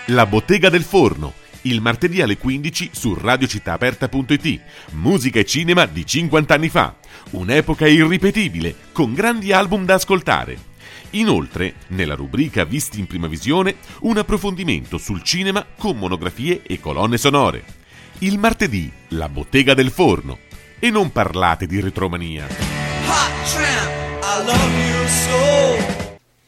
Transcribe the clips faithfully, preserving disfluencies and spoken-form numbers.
La Bottega del Forno, il martedì alle quindici su radio città aperta punto it. Musica e cinema di cinquanta anni fa. Un'epoca irripetibile, con grandi album da ascoltare. Inoltre, nella rubrica Visti in prima visione, un approfondimento sul cinema con monografie e colonne sonore. Il martedì, La Bottega del Forno. E non parlate di retromania. Hot tramp, I love you so.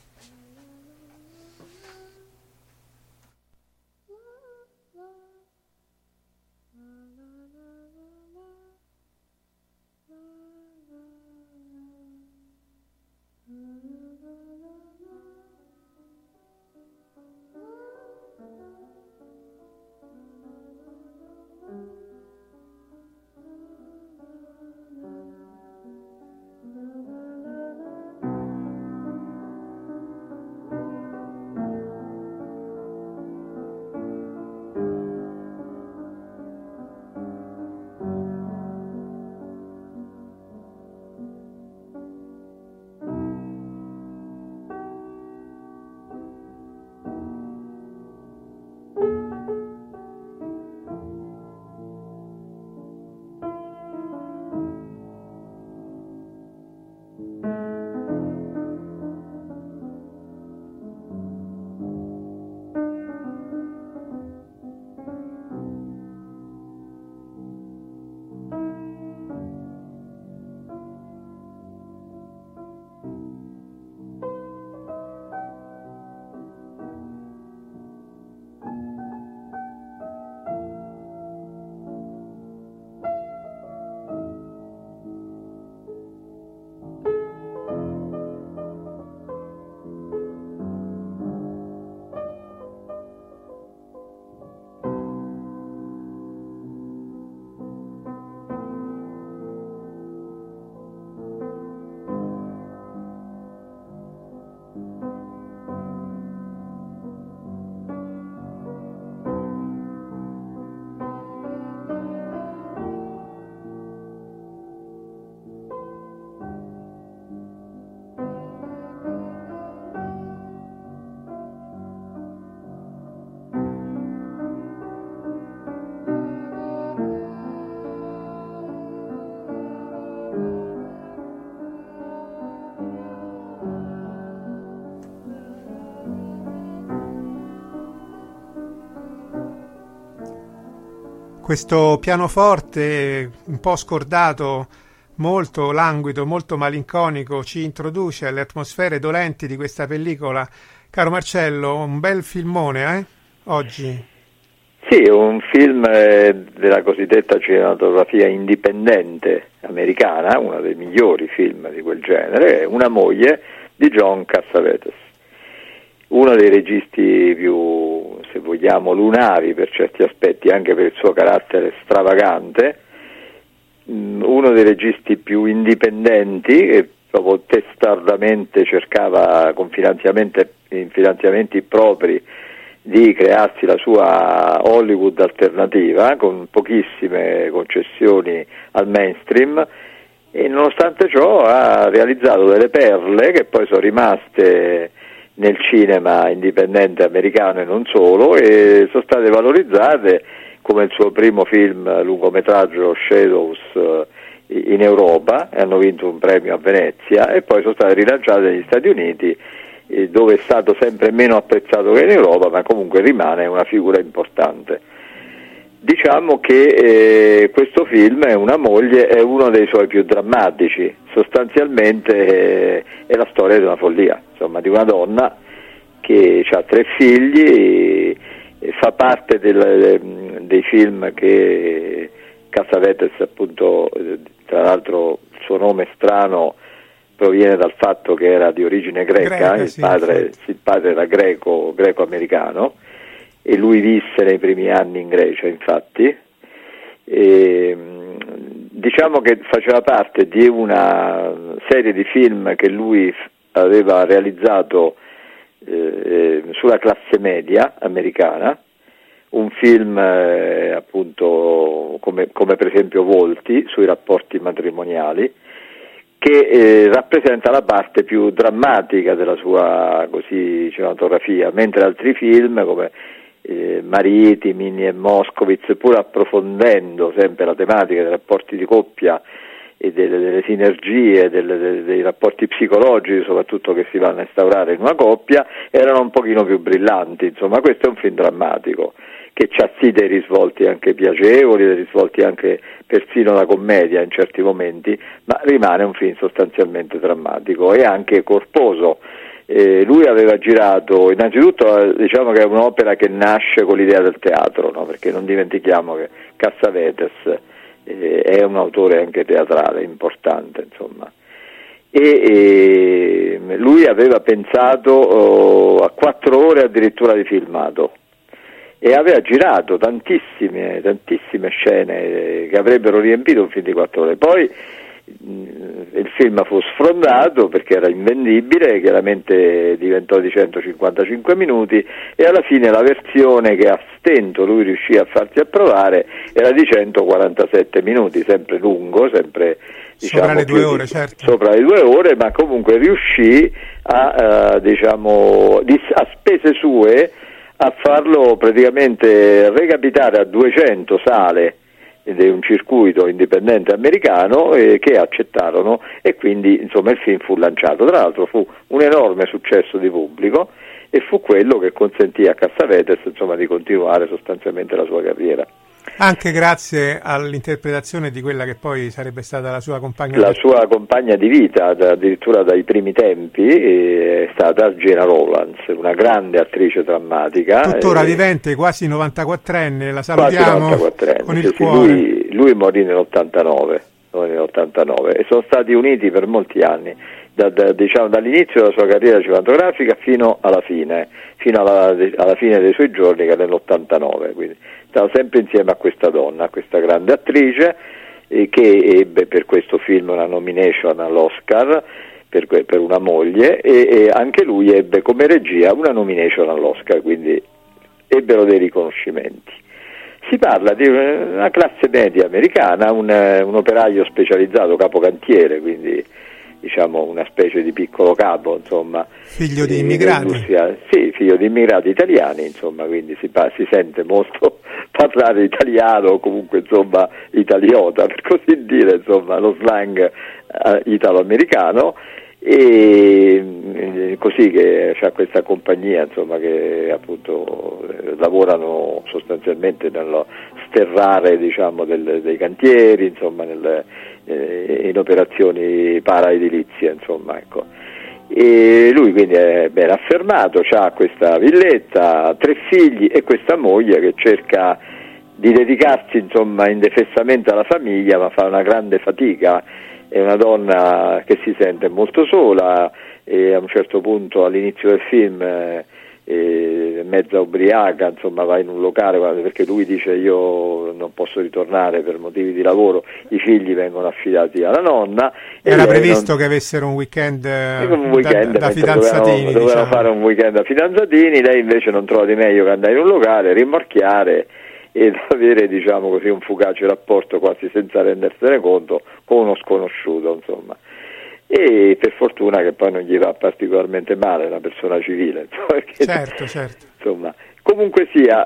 Questo pianoforte un po' scordato, molto languido, molto malinconico, ci introduce alle atmosfere dolenti di questa pellicola. Caro Marcello, un bel filmone, eh? Oggi. Sì, un film eh, della cosiddetta cinematografia indipendente americana, uno dei migliori film di quel genere, Una moglie di John Cassavetes. Uno dei registi più, se vogliamo, lunari per certi aspetti, anche per il suo carattere stravagante, uno dei registi più indipendenti e proprio testardamente cercava con finanziamenti, finanziamenti propri di crearsi la sua Hollywood alternativa con pochissime concessioni al mainstream, e nonostante ciò ha realizzato delle perle che poi sono rimaste nel cinema indipendente americano e non solo, e sono state valorizzate, come il suo primo film lungometraggio Shadows in Europa, e hanno vinto un premio a Venezia, e poi sono state rilanciate negli Stati Uniti, dove è stato sempre meno apprezzato che in Europa, ma comunque rimane una figura importante. Diciamo che eh, questo film, è Una moglie, è uno dei suoi più drammatici. Sostanzialmente eh, è la storia di una follia, insomma, di una donna che ha tre figli, e fa parte del, dei film che Cassavetes, appunto, tra l'altro il suo nome strano proviene dal fatto che era di origine greca, greca il, sì, padre, sì. il padre era greco, greco-americano, e lui visse nei primi anni in Grecia, infatti. E, diciamo che faceva parte di una serie di film che lui aveva realizzato eh, sulla classe media americana, un film eh, appunto come, come per esempio Volti, sui rapporti matrimoniali, che eh, rappresenta la parte più drammatica della sua così cinematografia, mentre altri film come eh, Maritimi e Moskowitz, pur approfondendo sempre la tematica dei rapporti di coppia e delle, delle sinergie, delle, delle, dei rapporti psicologici soprattutto che si vanno a instaurare in una coppia, erano un pochino più brillanti. Insomma, questo è un film drammatico che ha sì dei risvolti anche piacevoli, dei risvolti anche persino la commedia in certi momenti, ma rimane un film sostanzialmente drammatico e anche corposo. Eh, lui aveva girato, innanzitutto diciamo che è un'opera che nasce con l'idea del teatro, no? Perché non dimentichiamo che Cassavetes eh, è un autore anche teatrale importante, insomma. E, e lui aveva pensato oh, a quattro ore addirittura di filmato e aveva girato tantissime, tantissime scene che avrebbero riempito un film di quattro ore. Poi il film fu sfrondato perché era invendibile, chiaramente diventò di centocinquantacinque minuti e alla fine la versione che a stento lui riuscì a farsi approvare era di centoquarantasette minuti, sempre lungo, sempre diciamo, sopra le due ore, di, certo. sopra le due ore, ma comunque riuscì a, uh, diciamo, a spese sue a farlo praticamente recapitare a duecento sale ed è un circuito indipendente americano eh, che accettarono e quindi insomma il film fu lanciato. Tra l'altro fu un enorme successo di pubblico e fu quello che consentì a Cassavetes insomma di continuare sostanzialmente la sua carriera. Anche grazie all'interpretazione di quella che poi sarebbe stata la sua compagna la di... sua compagna di vita, da, addirittura dai primi tempi, eh, è stata Gena Rowlands, una grande attrice drammatica. Tuttora eh, vivente, quasi novantaquattrenne, la salutiamo quasi novantaquattrenne, con il sì, cuore. Lui, lui morì nell'ottantanove, morì nell'ottantanove e sono stati uniti per molti anni, da, da, diciamo dall'inizio della sua carriera cinematografica fino alla fine, fino alla, alla fine dei suoi giorni, che è nell'ottantanove, quindi stava sempre insieme a questa donna, a questa grande attrice eh, che ebbe per questo film una nomination all'Oscar per, per Una moglie e, e anche lui ebbe come regia una nomination all'Oscar, quindi ebbero dei riconoscimenti. Si parla di una classe media americana, un, un operaio specializzato, capocantiere, quindi diciamo una specie di piccolo capo, insomma, figlio di immigrati, sì, figlio di immigrati italiani, insomma, quindi si, pa- si sente molto parlare italiano o comunque insomma italiota, per così dire, insomma, lo slang eh, italo-americano e eh, così che c'ha questa compagnia, insomma, che appunto eh, lavorano sostanzialmente nello sterrare, diciamo, del, dei cantieri, insomma, nel in operazioni para-edilizie, insomma, ecco. E lui quindi è ben affermato, ha questa villetta, tre figli e questa moglie che cerca di dedicarsi, insomma, indefessamente alla famiglia, ma fa una grande fatica. È una donna che si sente molto sola e a un certo punto all'inizio del film eh, eh, mezza ubriaca, insomma, va in un locale perché lui dice io non posso ritornare per motivi di lavoro, i figli vengono affidati alla nonna. Era previsto non... che avessero un weekend, un weekend da, da fidanzatini, dovevano, dovevano diciamo. fare un weekend da fidanzatini, lei invece non trova di meglio che andare in un locale, rimorchiare ed avere, diciamo così, un fugace rapporto quasi senza rendersene conto con uno sconosciuto, insomma. E per fortuna che poi non gli va particolarmente male, una persona civile, insomma, perché, certo, certo. Insomma, comunque sia,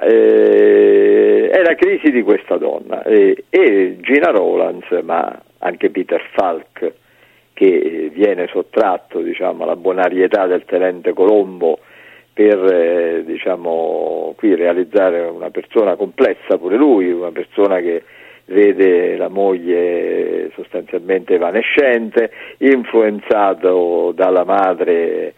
eh, è la crisi di questa donna eh, e Gena Rowlands, ma anche Peter Falk, che viene sottratto, diciamo, alla bonarietà del tenente Colombo per eh, diciamo qui realizzare una persona complessa pure lui, una persona che vede la moglie sostanzialmente evanescente, influenzato dalla madre,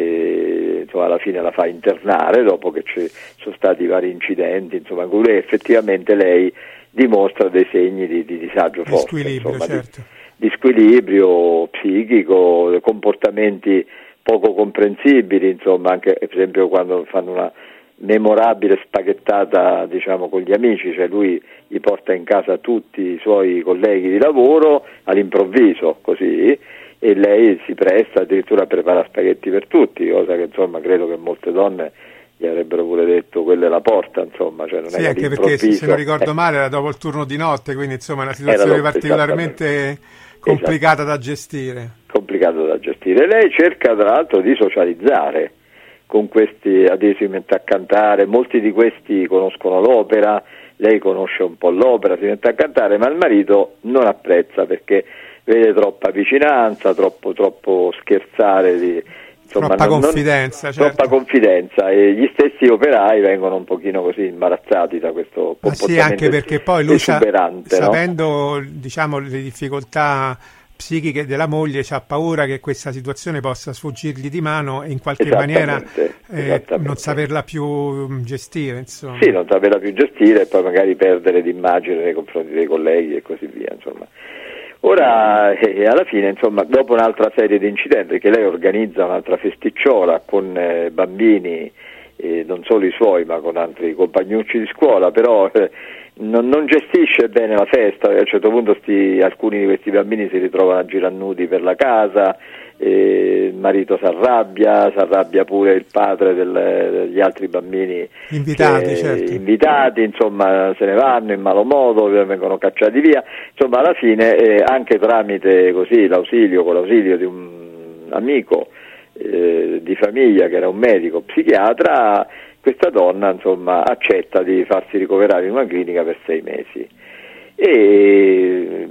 e, insomma, alla fine la fa internare dopo che ci sono stati vari incidenti, insomma, in cui effettivamente lei dimostra dei segni di, di disagio forte, squilibrio, insomma, certo. di, di squilibrio psichico, comportamenti poco comprensibili, insomma, anche per esempio quando fanno una memorabile spaghettata, diciamo, con gli amici, cioè lui gli porta in casa tutti i suoi colleghi di lavoro all'improvviso, così, e lei si presta addirittura a preparare spaghetti per tutti, cosa che insomma credo che molte donne gli avrebbero pure detto quella è la porta, insomma, cioè non sì, è anche perché se non ricordo eh. male era dopo il turno di notte, quindi insomma è una situazione dopo, particolarmente complicata esatto. da gestire. Complicato da gestire. Lei cerca tra l'altro di socializzare con questi, adesso si mette a cantare, molti di questi conoscono l'opera, lei conosce un po' l'opera, si mette a cantare, ma il marito non apprezza perché vede troppa vicinanza, troppo, troppo scherzare, di, insomma, troppa non, confidenza, non, certo. troppa confidenza, e gli stessi operai vengono un pochino così imbarazzati da questo comportamento. Ma sì, anche perché poi lui sa, sapendo, no? diciamo, le difficoltà psichiche della moglie, c'ha paura che questa situazione possa sfuggirgli di mano e in qualche maniera eh, non saperla più gestire, insomma. Sì, non saperla più gestire e poi magari perdere d'immagine nei confronti dei colleghi e così via, insomma. Ora, eh, alla fine, insomma, dopo un'altra serie di incidenti, che lei organizza un'altra festicciola con eh, bambini, eh, non solo i suoi, ma con altri compagnucci di scuola, però eh, non, non gestisce bene la festa, a un certo punto sti, alcuni di questi bambini si ritrovano a girare nudi per la casa, eh, il marito si arrabbia, si arrabbia pure il padre del, degli altri bambini invitati, che, certo. invitati, insomma se ne vanno in malo modo, vengono cacciati via, insomma alla fine eh, anche tramite così l'ausilio, con l'ausilio di un amico eh, di famiglia che era un medico psichiatra, questa donna insomma accetta di farsi ricoverare in una clinica per sei mesi e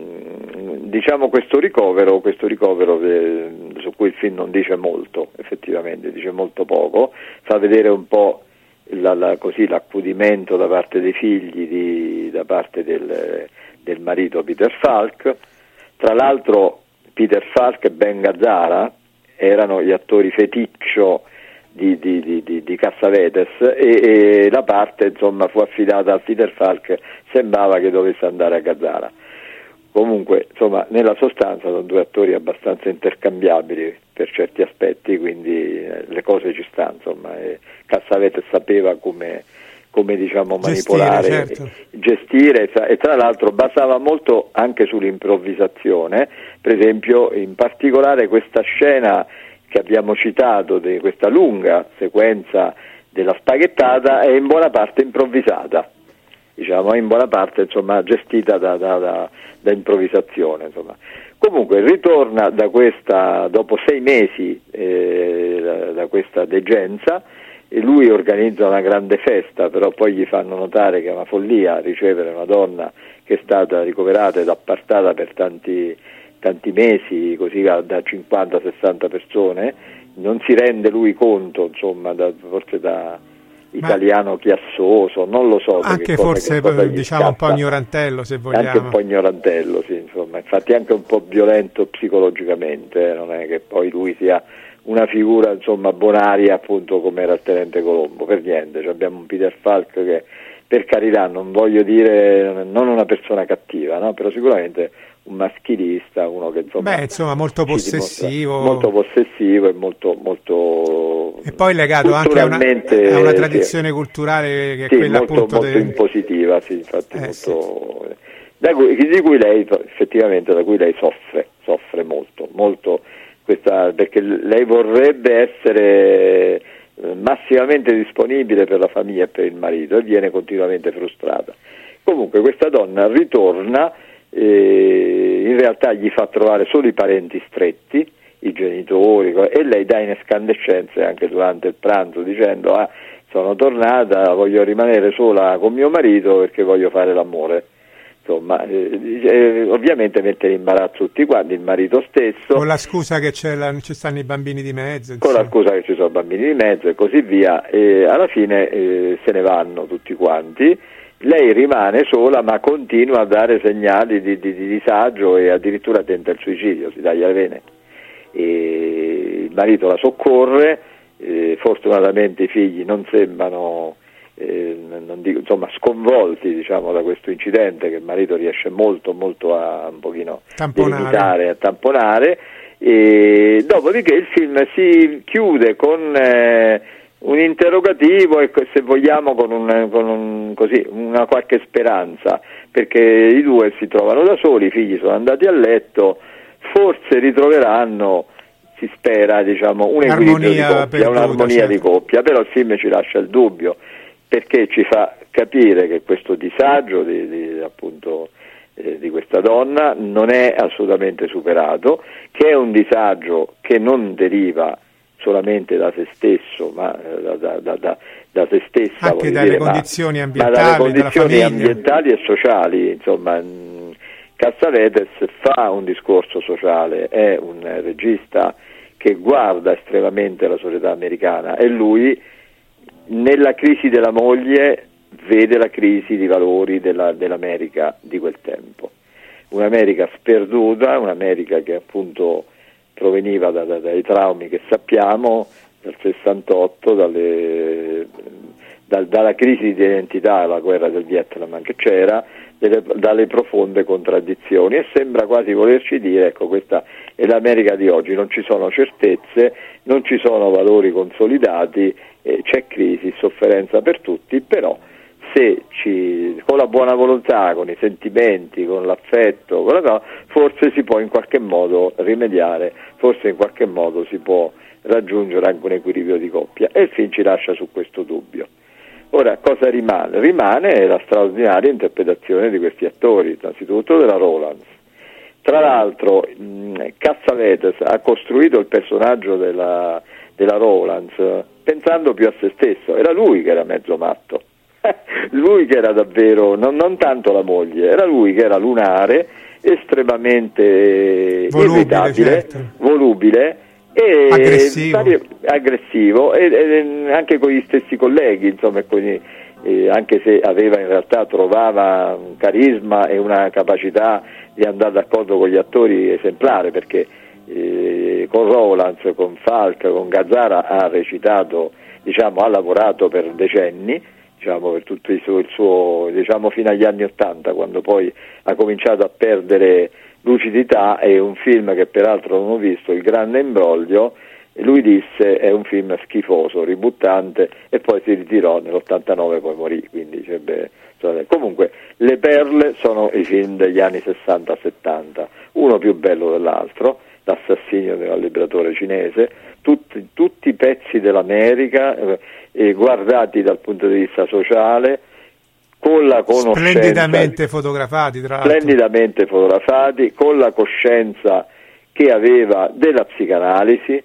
diciamo questo ricovero, questo ricovero eh, su cui il film non dice molto, effettivamente dice molto poco, fa vedere un po' la, la, così, l'accudimento da parte dei figli, di, da parte del, del marito Peter Falk. Tra l'altro Peter Falk e Ben Gazzara erano gli attori feticcio di, di, di, di, di Cassavetes e, e la parte insomma fu affidata a Peter Falk, sembrava che dovesse andare a Gazzara. Comunque, insomma, nella sostanza sono due attori abbastanza intercambiabili per certi aspetti, quindi eh, le cose ci stanno, insomma, e Cassavetes sapeva come, come diciamo, manipolare, gestire, certo. gestire e tra l'altro basava molto anche sull'improvvisazione, per esempio, in particolare questa scena che abbiamo citato, di questa lunga sequenza della spaghettata, è in buona parte improvvisata. Diciamo, in buona parte insomma gestita da, da, da, da improvvisazione, insomma. Comunque ritorna da questa, dopo sei mesi eh, da, da questa degenza, e lui organizza una grande festa, però poi gli fanno notare che è una follia ricevere una donna che è stata ricoverata ed appartata per tanti, tanti mesi, così da cinquanta sessanta persone, non si rende lui conto, insomma, da, forse da italiano chiassoso, non lo so. Anche cosa, forse cosa diciamo un po' ignorantello, se vogliamo. Anche un po' ignorantello, sì, insomma, infatti anche un po' violento psicologicamente, eh, non è che poi lui sia una figura insomma bonaria appunto come era il tenente Colombo, per niente. Cioè, abbiamo un Peter Falk che, per carità, non voglio dire non una persona cattiva, no? Però sicuramente un maschilista, uno che insomma, Beh, insomma molto possessivo, molto possessivo e molto molto e poi legato anche a una, a una tradizione sì, culturale che è sì, quella molto, appunto molto de... impositiva, sì, infatti eh, molto sì. da cui, di cui lei effettivamente da cui lei soffre, soffre molto, molto questa, perché lei vorrebbe essere massimamente disponibile per la famiglia e per il marito e viene continuamente frustrata. Comunque questa donna ritorna, eh, in realtà gli fa trovare solo i parenti stretti, i genitori, e lei dà in escandescenze anche durante il pranzo dicendo ah, sono tornata, voglio rimanere sola con mio marito perché voglio fare l'amore. Insomma, eh, eh, ovviamente mette in imbarazzo tutti quanti, il marito stesso, con la scusa che c'è la, ci stanno i bambini di mezzo, con la scusa che ci sono bambini di mezzo e così via, e alla fine eh, se ne vanno tutti quanti. Lei rimane sola ma continua a dare segnali di, di, di disagio e addirittura tenta il suicidio, si taglia le vene. E il marito la soccorre, eh, fortunatamente i figli non sembrano eh, non dico, insomma, sconvolti diciamo da questo incidente che il marito riesce molto molto a un pochino limitare, a tamponare, e dopodiché il film si chiude con eh, un interrogativo e se vogliamo con, un, con un, così, una qualche speranza, perché i due si trovano da soli, i figli sono andati a letto, forse ritroveranno, si spera, diciamo, un equilibrio di coppia, perduta, un'armonia certo. di coppia, però il film ci lascia il dubbio, perché ci fa capire che questo disagio di, di, appunto, eh, di questa donna non è assolutamente superato, che è un disagio che non deriva solamente da se stesso, ma da, da, da, da, da se stessa, anche dalle dire, condizioni ma, ambientali, ma dalle condizioni dalla ambientali e sociali. Insomma, mh, Cassavetes fa un discorso sociale, è un regista che guarda estremamente la società americana, e lui nella crisi della moglie vede la crisi di valori della, dell'America di quel tempo. Un'America sperduta, un'America che appunto proveniva da, da, dai traumi che sappiamo, dal sessantotto, dalle, da, dalla crisi di identità, la guerra del Vietnam che c'era, delle, dalle profonde contraddizioni, e sembra quasi volerci dire, ecco, questa è l'America di oggi, non ci sono certezze, non ci sono valori consolidati, eh, c'è crisi, sofferenza per tutti, però se ci, con la buona volontà, con i sentimenti, con l'affetto, con la, forse si può in qualche modo rimediare, forse in qualche modo si può raggiungere anche un equilibrio di coppia, e il film ci lascia su questo dubbio. Ora, cosa rimane? Rimane la straordinaria interpretazione di questi attori, innanzitutto della Rowlands. Tra l'altro mh, Cassavetes ha costruito il personaggio della, della Rowlands pensando più a se stesso, era lui che era mezzo matto. Lui che era davvero, non, non tanto la moglie, era lui che era lunare, estremamente volubile, irritabile, certo. volubile e aggressivo, varie, aggressivo e, e anche con gli stessi colleghi, insomma, con gli, eh, anche se aveva in realtà trovava un carisma e una capacità di andare d'accordo con gli attori esemplare, perché eh, con Rowlands, con Falk, con Gazzara ha recitato, diciamo, ha lavorato per decenni, diciamo, per tutto il suo, il suo, diciamo, fino agli anni Ottanta, quando poi ha cominciato a perdere lucidità. È un film che peraltro non ho visto, Il grande imbroglio, e lui disse è un film schifoso, ributtante, e poi si ritirò nell'ottantanove, poi morì, quindi cioè, beh, cioè, comunque le perle sono i film degli anni sessanta settanta, uno più bello dell'altro, L'assassinio del liberatore cinese, tutti, tutti i pezzi dell'America eh, eh, guardati dal punto di vista sociale, con la conoscenza, splendidamente fotografati, tra l'altro. splendidamente fotografati, con la coscienza che aveva della psicanalisi,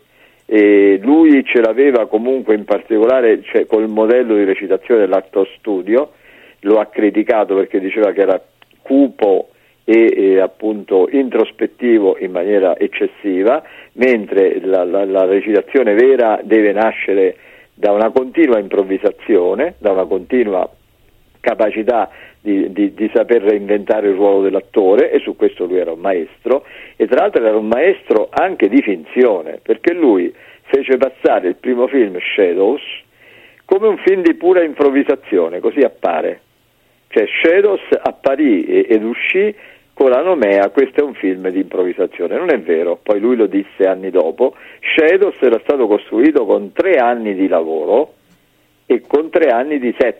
e lui ce l'aveva comunque in particolare, cioè, col modello di recitazione dell'Actor Studio. Lo ha criticato perché diceva che era cupo e, e appunto introspettivo in maniera eccessiva, mentre la, la, la recitazione vera deve nascere da una continua improvvisazione, da una continua capacità di, di, di saper reinventare il ruolo dell'attore, e su questo lui era un maestro, e tra l'altro era un maestro anche di finzione, perché lui fece passare il primo film, Shadows, come un film di pura improvvisazione, così appare. Cioè Shadows apparì ed uscì con la nomea, questo è un film di improvvisazione. Non è vero, poi lui lo disse anni dopo, Shadows era stato costruito con tre anni di lavoro e con tre anni di set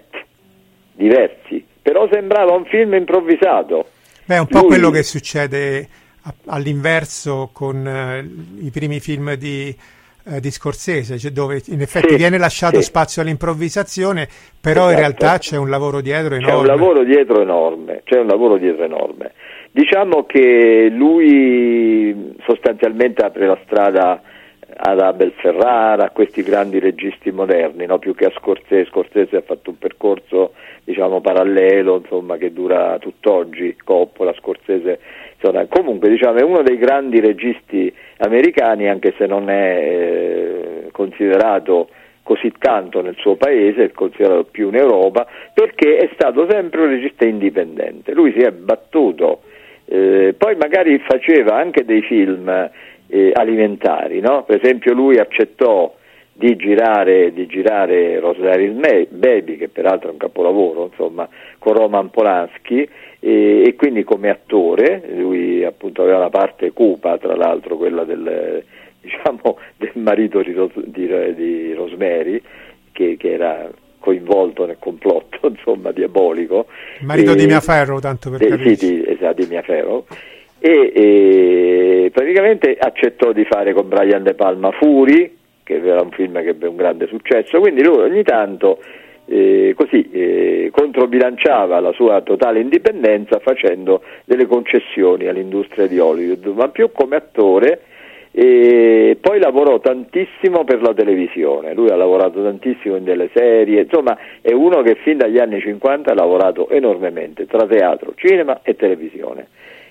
diversi, però sembrava un film improvvisato. Beh, è un po' lui... quello che succede a, all'inverso con uh, i primi film di, uh, di Scorsese, cioè dove in effetti sì, viene lasciato sì. spazio all'improvvisazione, però esatto. in realtà c'è un lavoro dietro enorme. C'è un lavoro dietro enorme, c'è un lavoro dietro enorme. Diciamo che lui sostanzialmente apre la strada ad Abel Ferrara, a questi grandi registi moderni, no? Più che a Scorsese. Scorsese ha fatto un percorso, diciamo, parallelo, insomma, che dura tutt'oggi. Coppola, Scorsese, insomma, comunque, diciamo, è uno dei grandi registi americani, anche se non è eh, considerato così tanto nel suo paese, è considerato più in Europa, perché è stato sempre un regista indipendente. Lui si è battuto, eh, poi magari faceva anche dei film Eh, alimentari, no? Per esempio lui accettò di girare di girare Rosemary's Baby, che peraltro è un capolavoro, insomma, con Roman Polanski, e, e quindi come attore lui appunto aveva la parte cupa, tra l'altro, quella del, diciamo, del marito di, Ros- di, di Rosemary, che, che era coinvolto nel complotto, insomma, diabolico. Il marito e, di Mia Farrow, tanto per de, capirci. sì, di, esatto, di Mia Farrow. E, e praticamente accettò di fare con Brian De Palma Fury, che era un film che ebbe un grande successo, quindi lui ogni tanto eh, così eh, controbilanciava la sua totale indipendenza facendo delle concessioni all'industria di Hollywood, ma più come attore E poi lavorò tantissimo per la televisione, lui ha lavorato tantissimo in delle serie, insomma è uno che fin dagli anni cinquanta ha lavorato enormemente tra teatro, cinema e televisione,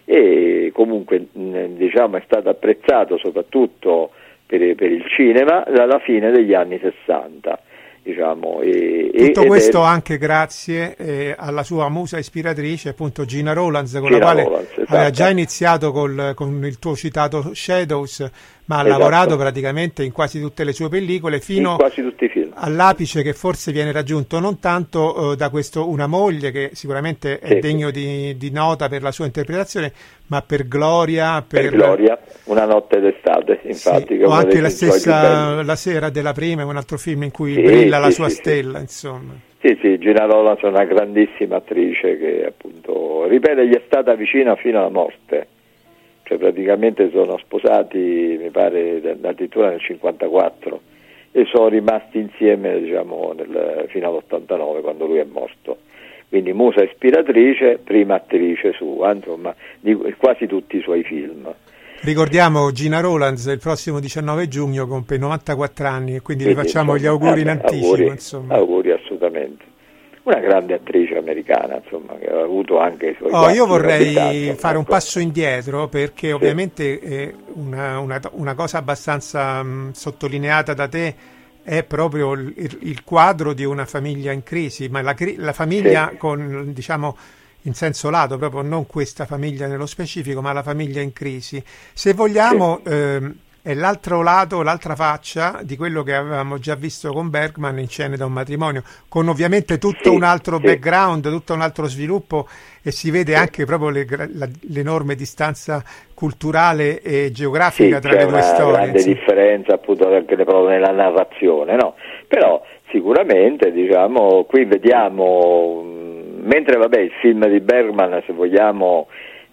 e comunque diciamo è stato apprezzato soprattutto per, per il cinema dalla fine degli anni sessanta. Diciamo, e, tutto ed questo è... anche grazie eh, alla sua musa ispiratrice, appunto Gina Rowlands, con Gina la quale Rowlands, esatto. aveva già iniziato col, con il tuo citato Shadows, ma ha Esatto. lavorato praticamente in quasi tutte le sue pellicole, fino in quasi tutti i film. all'apice che forse viene raggiunto non tanto eh, da questo Una moglie, che sicuramente è sì, degno di, di nota per la sua interpretazione, ma per Gloria, per, per Gloria, Una notte d'estate, infatti. sì, che o anche la stessa stessa La sera della prima, è un altro film in cui sì, brilla la sì, sua sì, stella, sì. insomma. Sì, sì, Gina Rowlands è una grandissima attrice che appunto, ripeto, gli è stata vicina fino alla morte, cioè praticamente sono sposati, mi pare, addirittura nel cinquantaquattro, e sono rimasti insieme, diciamo, nel, fino all'ottantanove, quando lui è morto. Quindi musa ispiratrice, prima attrice sua, insomma, di quasi tutti i suoi film. Ricordiamo Gina Rowlands il prossimo diciannove giugno compie novantaquattro anni, e quindi, quindi le facciamo insomma, gli auguri in eh, anticipo. Auguri, insomma. auguri assolutamente. Una grande attrice americana, insomma, che ha avuto anche i suoi oh, io vorrei tanto, fare ecco. un passo indietro, perché sì. ovviamente eh, una, una, una cosa abbastanza mh, sottolineata da te è proprio il, il quadro di una famiglia in crisi, ma la, la famiglia sì. con, diciamo, in senso lato, proprio non questa famiglia nello specifico, ma la famiglia in crisi. Se vogliamo, sì. ehm, è l'altro lato, l'altra faccia di quello che avevamo già visto con Bergman in Scene da un matrimonio, con ovviamente tutto sì, un altro sì. background, tutto un altro sviluppo, e si vede sì. anche proprio le, la, l'enorme distanza culturale e geografica sì, tra le due storie. C'è una grande sì. differenza appunto anche proprio nella narrazione, no? Però sicuramente, diciamo, qui vediamo, mentre vabbè il film di Bergman, se vogliamo,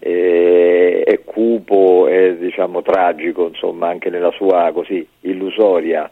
eh, è cupo, è diciamo tragico, insomma, anche nella sua così illusoria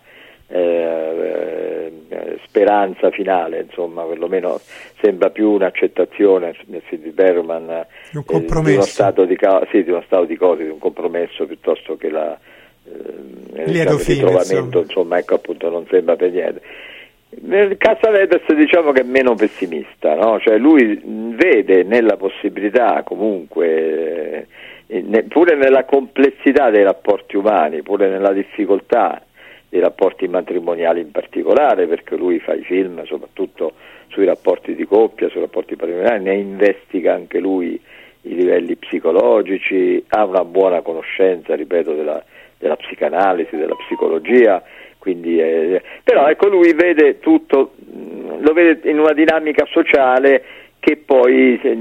eh, eh, speranza finale, insomma, perlomeno sembra più un'accettazione nel film di Bergman di un compromesso, eh, di uno stato di, sì, di uno stato di cose, di un compromesso, piuttosto che la eh, lieto il fine, ritrovamento, insomma. insomma, ecco, appunto, non sembra per niente. Cassavetes diciamo che è meno pessimista, no? Cioè lui vede nella possibilità comunque, eh, pure nella complessità dei rapporti umani, pure nella difficoltà dei rapporti matrimoniali in particolare, perché lui fa i film soprattutto sui rapporti di coppia, sui rapporti patrimoniali, ne investiga anche lui i livelli psicologici, ha una buona conoscenza, ripeto, della, della psicanalisi, della psicologia. Quindi, eh, però ecco, lui vede tutto, lo vede in una dinamica sociale che poi se,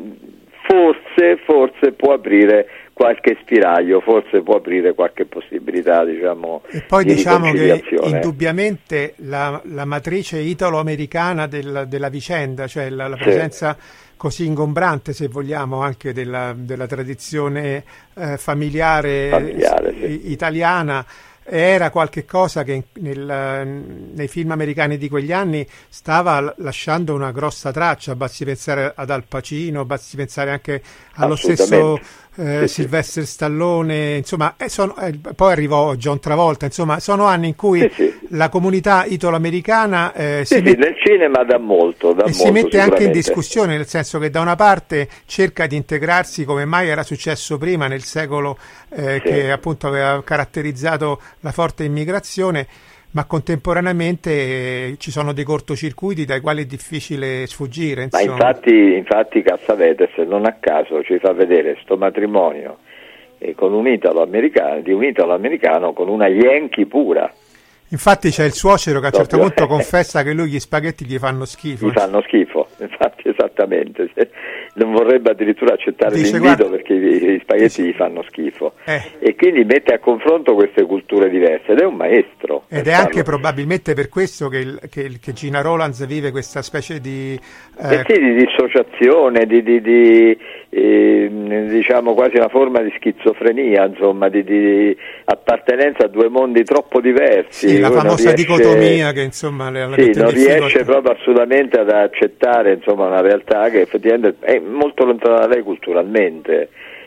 forse, forse può aprire qualche spiraglio, forse può aprire qualche possibilità, diciamo, e poi di diciamo che riconciliazione. Indubbiamente la, la matrice italo-americana del, della vicenda, cioè la, la presenza sì. così ingombrante, se vogliamo, anche della, della tradizione eh, familiare, familiare eh, sì. italiana, era qualche cosa che nel, nei film americani di quegli anni stava lasciando una grossa traccia. Basti pensare ad Al Pacino, basti pensare anche allo stesso eh, sì, Sylvester sì. Stallone, insomma, eh, sono, eh, poi arrivò John Travolta, insomma, sono anni in cui sì, sì. la comunità italo-americana eh, sì, si sì, met- nel cinema dà molto, dà e molto, si mette anche in discussione, nel senso che da una parte cerca di integrarsi come mai era successo prima nel secolo eh, sì. che appunto aveva caratterizzato la forte immigrazione, ma contemporaneamente eh, ci sono dei cortocircuiti dai quali è difficile sfuggire. Insomma. Ma infatti, infatti Cassavetes non a caso ci fa vedere sto matrimonio eh, con un italo-americano, di un italo-americano con una Yankee pura. Infatti c'è il suocero che a un certo punto confessa che lui gli spaghetti gli fanno schifo. Gli fanno schifo, infatti, esattamente. Non vorrebbe addirittura accettare Dice, l'invito guarda, perché gli spaghetti dice, gli fanno schifo. Eh. E quindi mette a confronto queste culture diverse ed è un maestro. Ed è farlo. Anche probabilmente per questo che, il, che, che Gina Rowlands vive questa specie di... Eh, eh sì, di dissociazione, di... di, di Eh, diciamo quasi una forma di schizofrenia, insomma, di, di appartenenza a due mondi troppo diversi. Sì, la famosa riesce, dicotomia che insomma le, sì, non riesce proprio assolutamente ad accettare, insomma, una realtà che effettivamente è molto lontana da lei culturalmente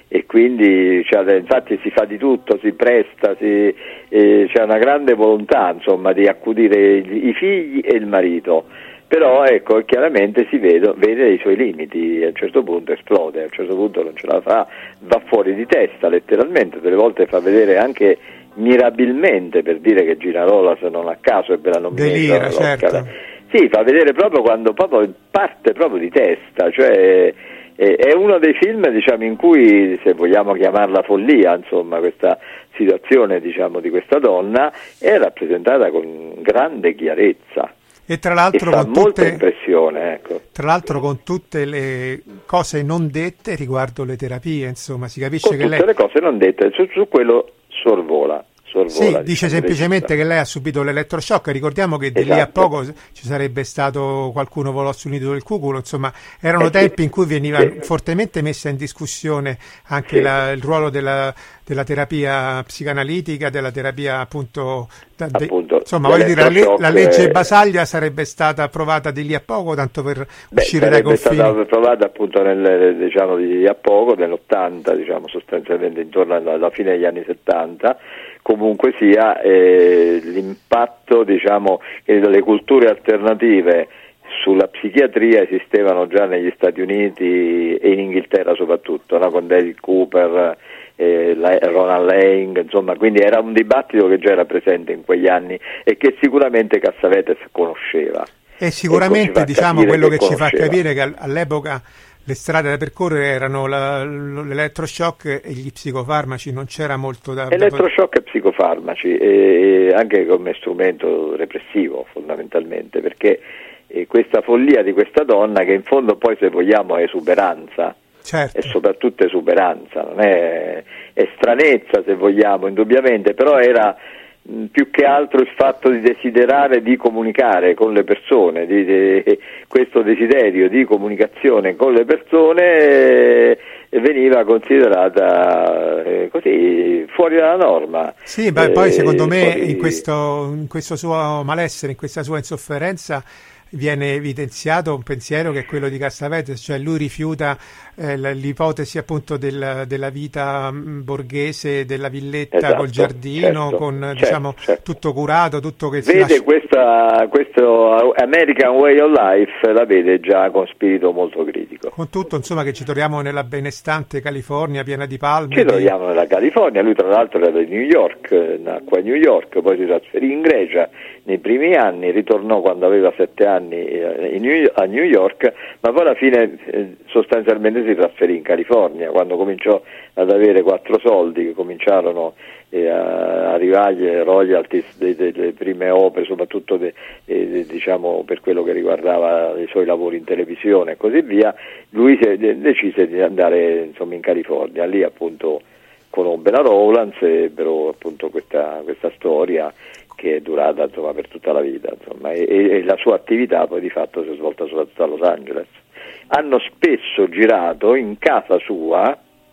e quindi cioè, infatti si fa di tutto, si presta, si, eh, c'è una grande volontà insomma di accudire i, i figli e il marito, però ecco chiaramente si vede, vede i suoi limiti, a un certo punto esplode, a un certo punto non ce la fa, va fuori di testa letteralmente, delle volte fa vedere anche mirabilmente, per dire che Gina Rolas non a caso ebbe la nomination all'Oscar. Certo. Sì, fa vedere proprio quando proprio parte proprio di testa, cioè è uno dei film diciamo in cui, se vogliamo chiamarla follia, insomma, questa situazione diciamo di questa donna è rappresentata con grande chiarezza. E tra l'altro e fa con molta tutte, impressione, ecco. Tra l'altro con tutte le cose non dette riguardo le terapie, insomma, si capisce con che tutte lei... le cose non dette, su, su quello sorvola. Sorvola, sì, diciamo, dice semplicemente che lei ha subito l'elettroshock. Ricordiamo che di esatto. lì a poco ci sarebbe stato Qualcuno volò sul nido del cuculo, insomma erano eh, tempi sì. in cui veniva sì. fortemente messa in discussione anche sì. la, il ruolo della, della terapia psicanalitica, della terapia appunto, da, appunto de, insomma voglio dire la, le, la legge Basaglia sarebbe stata approvata di lì a poco, tanto per Beh, uscire dai confini. È stata approvata appunto nel, diciamo di lì a poco, nell'ottanta, diciamo sostanzialmente intorno alla, alla fine degli anni settanta. Comunque sia eh, l'impatto diciamo che le culture alternative sulla psichiatria esistevano già negli Stati Uniti e in Inghilterra soprattutto, no? Con David Cooper, eh, Ronald Lang, insomma, quindi era un dibattito che già era presente in quegli anni e che sicuramente Cassavetes conosceva. E sicuramente ecco, diciamo quello che, che ci fa conosceva. capire che all'epoca le strade da percorrere erano la, l'elettroshock e gli psicofarmaci, non c'era molto da... Elettroshock e psicofarmaci, e anche come strumento repressivo fondamentalmente, perché eh, questa follia di questa donna, che in fondo poi se vogliamo è esuberanza, certo. è soprattutto esuberanza, non è, è stranezza se vogliamo, indubbiamente, però era più che altro il fatto di desiderare di comunicare con le persone, di, di, questo desiderio di comunicazione con le persone eh, veniva considerata eh, così fuori dalla norma. Sì, beh, poi secondo me fuori... in, questo, in questo suo malessere, in questa sua insofferenza viene evidenziato un pensiero che è quello di Cassavetes, cioè lui rifiuta eh, l'ipotesi appunto del, della vita mh, borghese, della villetta esatto, col giardino, certo, con certo, diciamo certo. tutto curato, tutto che vede lascia... questa, questo American Way of Life, la vede già con spirito molto critico. Con tutto insomma che ci troviamo nella benestante California piena di palme. Ci troviamo di... nella California, lui tra l'altro era di New York, nacque a New York, poi si trasferì in Grecia nei primi anni, ritornò quando aveva sette anni in New, a New York, ma poi alla fine eh, sostanzialmente si trasferì in California quando cominciò ad avere quattro soldi, che cominciarono eh, a arrivargli royalties delle de, de prime opere, soprattutto de, de, de, diciamo per quello che riguardava i suoi lavori in televisione e così via. Lui si, de, decise di andare insomma in California, lì appunto conobbe la Rowlands, ebbero appunto questa, questa storia che è durata insomma per tutta la vita, insomma, e, e la sua attività poi di fatto si è svolta soprattutto a Los Angeles. Hanno spesso girato in casa sua,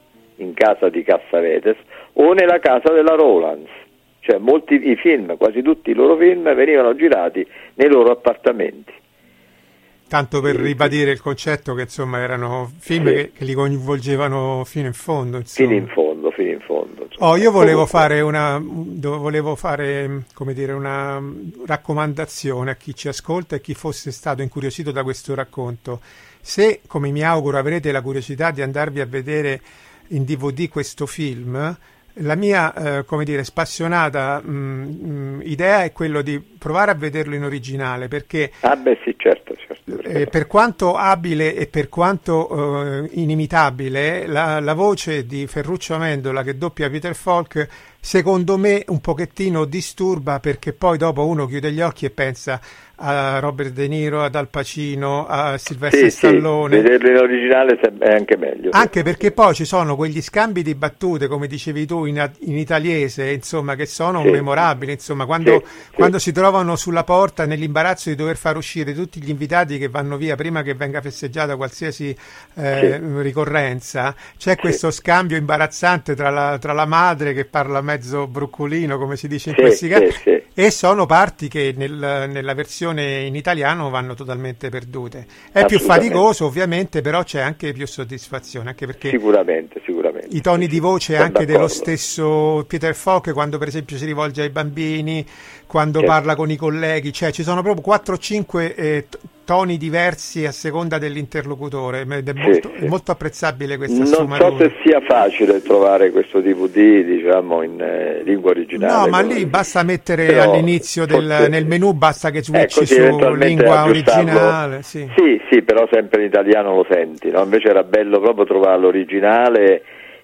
in casa di Cassavetes o nella casa della Rowlands, cioè molti i film, quasi tutti i loro film venivano girati nei loro appartamenti. Tanto per ribadire il concetto che insomma erano film sì. che, che li coinvolgevano fino in fondo. Insomma. Fino in fondo, fino in fondo. Insomma. Oh, io volevo fare una, volevo fare come dire una raccomandazione a chi ci ascolta e chi fosse stato incuriosito da questo racconto. Se, come mi auguro, avrete la curiosità di andarvi a vedere in D V D questo film, la mia, eh, come dire, spassionata mh, mh, idea è quello di provare a vederlo in originale, perché ah beh sì, certo, certo, eh, per quanto abile e per quanto eh, inimitabile, la, la voce di Ferruccio Amendola che doppia Peter Falk, secondo me un pochettino disturba, perché poi dopo uno chiude gli occhi e pensa a Robert De Niro, ad Al Pacino, a Sylvester sì, Stallone. Sì, vederlo in originale è anche meglio. Anche perché poi ci sono quegli scambi di battute, come dicevi tu, in, in italiese, insomma, che sono sì. memorabili. Insomma, quando, sì, quando sì. si trovano sulla porta nell'imbarazzo di dover far uscire tutti gli invitati che vanno via prima che venga festeggiata qualsiasi eh, sì. ricorrenza, c'è sì. questo scambio imbarazzante tra la, tra la madre che parla mezzo broccolino, come si dice in sì, questi casi, sì, sì. e sono parti che nel, nella versione in italiano vanno totalmente perdute. È più faticoso ovviamente, però c'è anche più soddisfazione, anche perché sicuramente, sicuramente. i toni di voce Sono anche d'accordo. dello stesso Peter Falk, quando per esempio si rivolge ai bambini, quando Certo. parla con i colleghi, cioè ci sono proprio quattro o cinque eh, t- toni diversi a seconda dell'interlocutore, ed è, Sì, molto, sì. è molto apprezzabile questa Non so sfumatura. se sia facile trovare questo D V D, diciamo, in eh, lingua originale. No, ma come- lì basta mettere Però all'inizio del, forse- nel menu, basta che switchi Ecco, sì, su eventualmente lingua aggiustarlo. originale. Sì. Sì, sì, però sempre in italiano lo senti, no? Invece era bello proprio trovare l'originale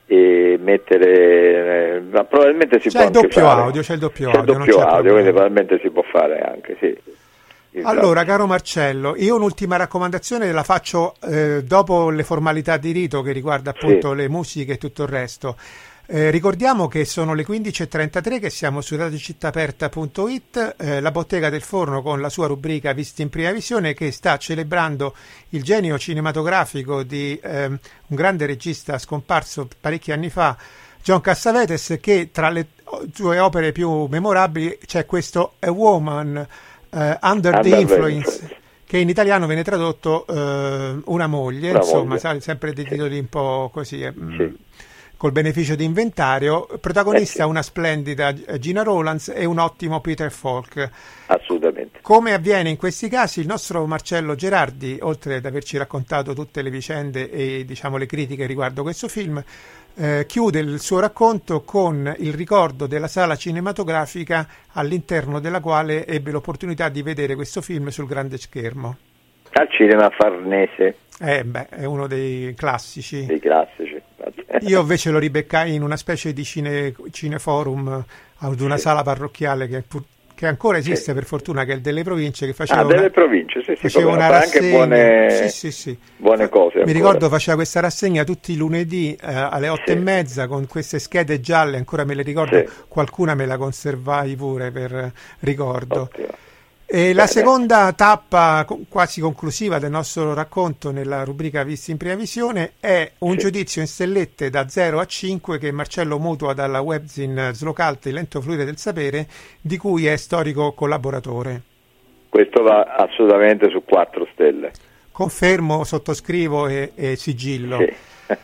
e mettere, eh, ma probabilmente si C'è può il anche doppio fare. audio, c'è il doppio C'è il audio, non doppio c'è audio, problema. quindi probabilmente si può fare anche, sì. Esatto. Allora, caro Marcello, io un'ultima raccomandazione la faccio eh, dopo le formalità di rito che riguarda appunto Sì. le musiche e tutto il resto. Eh, ricordiamo che sono le quindici e trentatré, che siamo su radio città aperta punto it, eh, la bottega del forno con la sua rubrica Visti in prima visione, che sta celebrando il genio cinematografico di ehm, un grande regista scomparso parecchi anni fa, John Cassavetes, che tra le sue opere più memorabili c'è questo A Woman eh, Under, Under the the Influence, Influence. che in italiano viene tradotto eh, Una moglie, Una insomma, moglie. sai, sempre dei Sì. titoli un po' così. eh, mm, Sì. Col beneficio di inventario, protagonista Eh sì. una splendida Gina Rowlands e un ottimo Peter Falk. Assolutamente. Come avviene in questi casi, il nostro Marcello Gerardi, oltre ad averci raccontato tutte le vicende e diciamo le critiche riguardo questo film, eh, chiude il suo racconto con il ricordo della sala cinematografica all'interno della quale ebbe l'opportunità di vedere questo film sul grande schermo. Al cinema Farnese, Eh, beh, è uno dei classici. dei classici. infatti. Io invece lo ribeccai in una specie di cine, cineforum ad una Sì. sala parrocchiale che, pur- che ancora esiste Sì. per fortuna, che è il delle province, che faceva Ah, delle una, province, sì, sì, faceva come no, una fa anche rassegna. buone, Sì, sì, sì. buone cose. Mi ancora. ricordo faceva questa rassegna tutti i lunedì eh, alle otto Sì. e mezza con queste schede gialle, ancora me le ricordo, Sì. qualcuna me la conservai pure per eh, ricordo. Ottimo. E la Bene. seconda tappa co- quasi conclusiva del nostro racconto nella rubrica Visti in prima visione è un Sì. giudizio in stellette da zero a cinque che Marcello mutua dalla webzine Slocalta, il lento fluire del sapere, di cui è storico collaboratore. Questo va assolutamente su quattro stelle. Confermo, sottoscrivo e, e sigillo. Sì.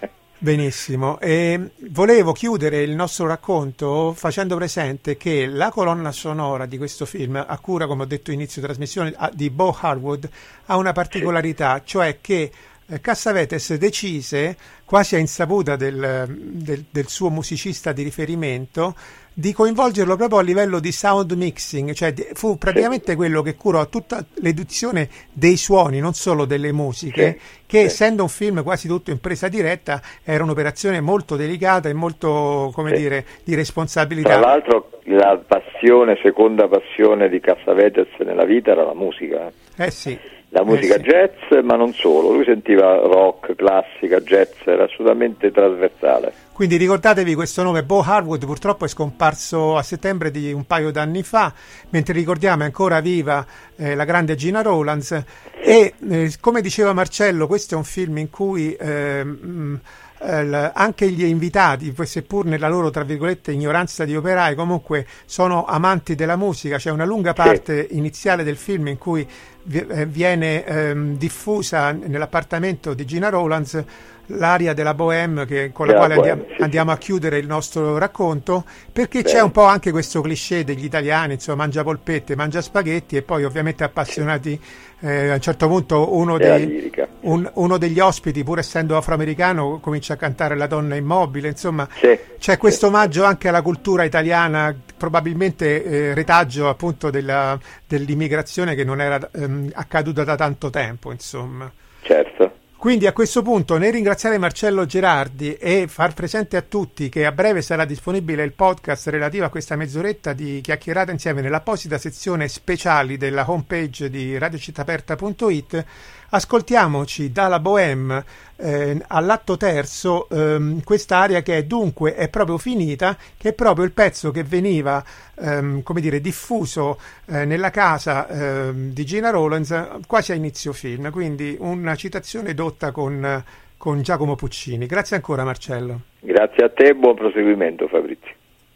Benissimo. E volevo chiudere il nostro racconto facendo presente che la colonna sonora di questo film, a cura, come ho detto inizio trasmissione, a- di Bo Harwood, ha una particolarità, cioè che eh, Cassavetes decise, quasi a insaputa del, del- del suo musicista di riferimento, di coinvolgerlo proprio a livello di sound mixing, cioè di- fu praticamente quello che curò tutta l'eduzione dei suoni, non solo delle musiche, Sì, che sì. essendo un film quasi tutto in presa diretta era un'operazione molto delicata e molto, come Sì. dire, di Tra responsabilità. l'altro la passione, seconda passione di Cassavetes nella vita era la musica. Eh sì. La musica Eh sì. jazz, ma non solo, lui sentiva rock, classica, jazz, era assolutamente trasversale. Quindi ricordatevi questo nome, Bo Harwood, purtroppo è scomparso a settembre di un paio d'anni fa, mentre ricordiamo è ancora viva eh, la grande Gina Rowlands e eh, come diceva Marcello, questo è un film in cui eh, mh, eh, l- anche gli invitati, poi seppur nella loro tra virgolette ignoranza di operai, comunque sono amanti della musica. C'è una lunga parte iniziale del film in cui vi- eh, viene ehm, diffusa nell'appartamento di Gina Rowlands l'aria della Bohème, che, con la Della quale Bohème, andiamo, sì, andiamo a chiudere il nostro racconto, perché Bene. c'è un po' anche questo cliché degli italiani, insomma, mangia polpette, mangia spaghetti, e poi ovviamente appassionati eh, a un certo punto uno, Della dei, lirica. un- uno degli ospiti, pur essendo afroamericano, comincia a cantare La donna immobile, insomma Sì, c'è sì. questo omaggio anche alla cultura italiana, probabilmente eh, retaggio appunto della- dell'immigrazione che non era ehm, accaduta da tanto tempo, insomma. Certo. Quindi a questo punto, nel ringraziare Marcello Gerardi e far presente a tutti che a breve sarà disponibile il podcast relativo a questa mezz'oretta di chiacchierata insieme nell'apposita sezione speciali della homepage di radio città aperta punto it, ascoltiamoci dalla Bohème eh, all'atto terzo ehm, quest'area che è dunque è proprio finita, che è proprio il pezzo che veniva ehm, come dire diffuso eh, nella casa ehm, di Gina Rowlands eh, quasi a inizio film, quindi una citazione dotta con, con Giacomo Puccini. Grazie ancora Marcello. Grazie a te e buon proseguimento, Fabrizio.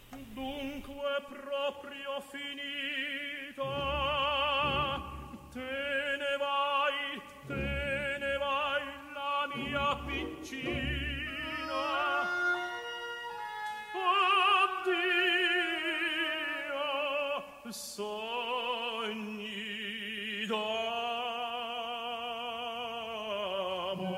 Dunque proprio finita, te ne vai, te ne vai la mia piccina, sogni d'amore.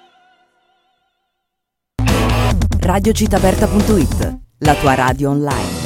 radio città aperta punto it, la tua radio online.